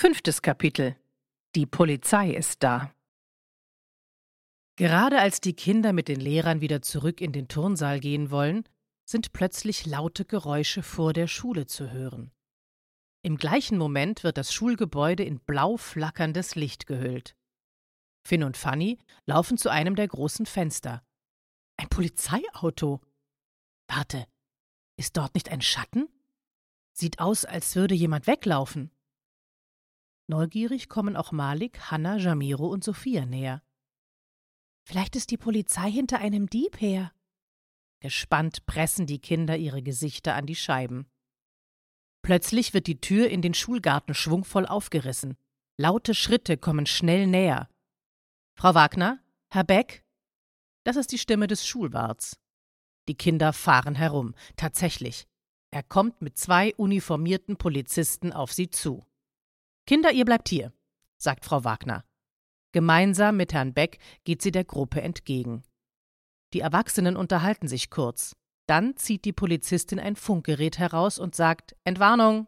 5. Kapitel. Die Polizei ist da. Gerade als die Kinder mit den Lehrern wieder zurück in den Turnsaal gehen wollen, sind plötzlich laute Geräusche vor der Schule zu hören. Im gleichen Moment wird das Schulgebäude in blau flackerndes Licht gehüllt. Finn und Fanny laufen zu einem der großen Fenster. Ein Polizeiauto. Warte, ist dort nicht ein Schatten? Sieht aus, als würde jemand weglaufen. Neugierig kommen auch Malik, Hanna, Jamiro und Sophia näher. Vielleicht ist die Polizei hinter einem Dieb her. Gespannt pressen die Kinder ihre Gesichter an die Scheiben. Plötzlich wird die Tür in den Schulgarten schwungvoll aufgerissen. Laute Schritte kommen schnell näher. »Frau Wagner? Herr Beck?« Das ist die Stimme des Schulwarts. Die Kinder fahren herum. Tatsächlich. Er kommt mit 2 uniformierten Polizisten auf sie zu. »Kinder, ihr bleibt hier«, sagt Frau Wagner. Gemeinsam mit Herrn Beck geht sie der Gruppe entgegen. Die Erwachsenen unterhalten sich kurz. Dann zieht die Polizistin ein Funkgerät heraus und sagt: »Entwarnung!«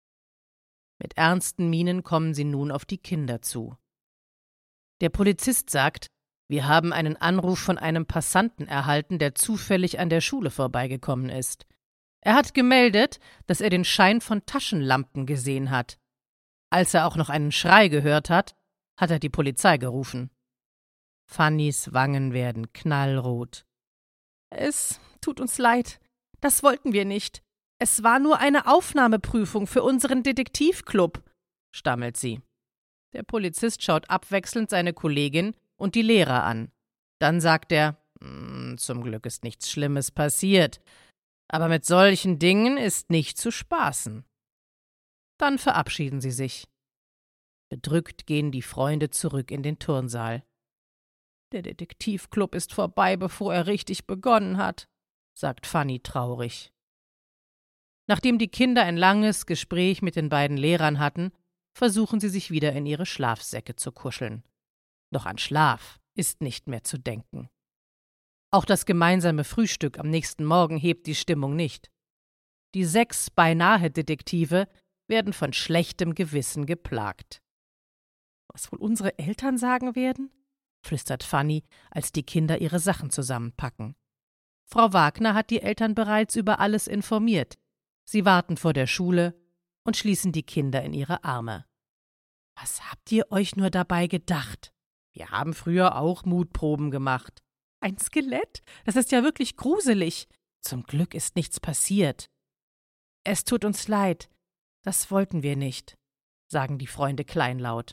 Mit ernsten Mienen kommen sie nun auf die Kinder zu. Der Polizist sagt: »Wir haben einen Anruf von einem Passanten erhalten, der zufällig an der Schule vorbeigekommen ist. Er hat gemeldet, dass er den Schein von Taschenlampen gesehen hat. Als er auch noch einen Schrei gehört hat, hat er die Polizei gerufen.« Fannys Wangen werden knallrot. »Es tut uns leid, das wollten wir nicht. Es war nur eine Aufnahmeprüfung für unseren Detektivclub«, stammelt sie. Der Polizist schaut abwechselnd seine Kollegin und die Lehrer an. Dann sagt er: »Zum Glück ist nichts Schlimmes passiert. Aber mit solchen Dingen ist nicht zu spaßen.« Dann verabschieden sie sich. Bedrückt gehen die Freunde zurück in den Turnsaal. »Der Detektivclub ist vorbei, bevor er richtig begonnen hat«, sagt Fanny traurig. Nachdem die Kinder ein langes Gespräch mit den beiden Lehrern hatten, versuchen sie sich wieder in ihre Schlafsäcke zu kuscheln. Doch an Schlaf ist nicht mehr zu denken. Auch das gemeinsame Frühstück am nächsten Morgen hebt die Stimmung nicht. Die 6 Beinahe-Detektive werden von schlechtem Gewissen geplagt. »Was wohl unsere Eltern sagen werden?«, flüstert Fanny, als die Kinder ihre Sachen zusammenpacken. Frau Wagner hat die Eltern bereits über alles informiert. Sie warten vor der Schule und schließen die Kinder in ihre Arme. »Was habt ihr euch nur dabei gedacht? Wir haben früher auch Mutproben gemacht. Ein Skelett? Das ist ja wirklich gruselig. Zum Glück ist nichts passiert.« »Es tut uns leid, das wollten wir nicht«, sagen die Freunde kleinlaut.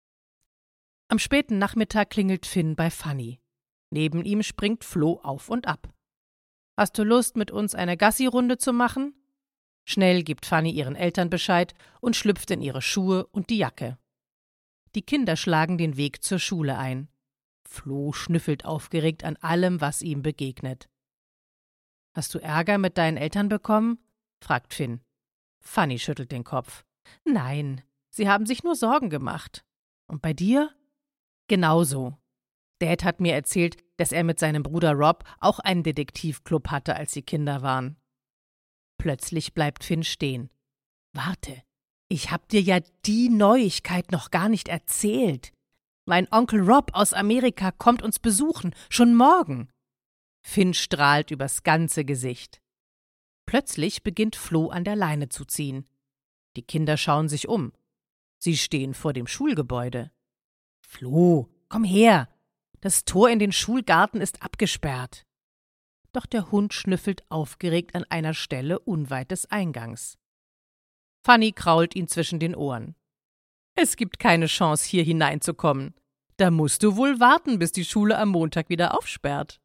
Am späten Nachmittag klingelt Finn bei Fanny. Neben ihm springt Flo auf und ab. »Hast du Lust, mit uns eine Gassi-Runde zu machen?« Schnell gibt Fanny ihren Eltern Bescheid und schlüpft in ihre Schuhe und die Jacke. Die Kinder schlagen den Weg zur Schule ein. Flo schnüffelt aufgeregt an allem, was ihm begegnet. »Hast du Ärger mit deinen Eltern bekommen?«, fragt Finn. Fanny schüttelt den Kopf. »Nein, sie haben sich nur Sorgen gemacht. Und bei dir?« »Genauso. Dad hat mir erzählt, dass er mit seinem Bruder Rob auch einen Detektivclub hatte, als sie Kinder waren.« Plötzlich bleibt Finn stehen. »Warte, ich hab dir ja die Neuigkeit noch gar nicht erzählt. Mein Onkel Rob aus Amerika kommt uns besuchen, schon morgen.« Finn strahlt übers ganze Gesicht. Plötzlich beginnt Flo an der Leine zu ziehen. Die Kinder schauen sich um. Sie stehen vor dem Schulgebäude. »Flo, komm her! Das Tor in den Schulgarten ist abgesperrt.« Doch der Hund schnüffelt aufgeregt an einer Stelle unweit des Eingangs. Fanny krault ihn zwischen den Ohren. »Es gibt keine Chance, hier hineinzukommen. Da musst du wohl warten, bis die Schule am Montag wieder aufsperrt.«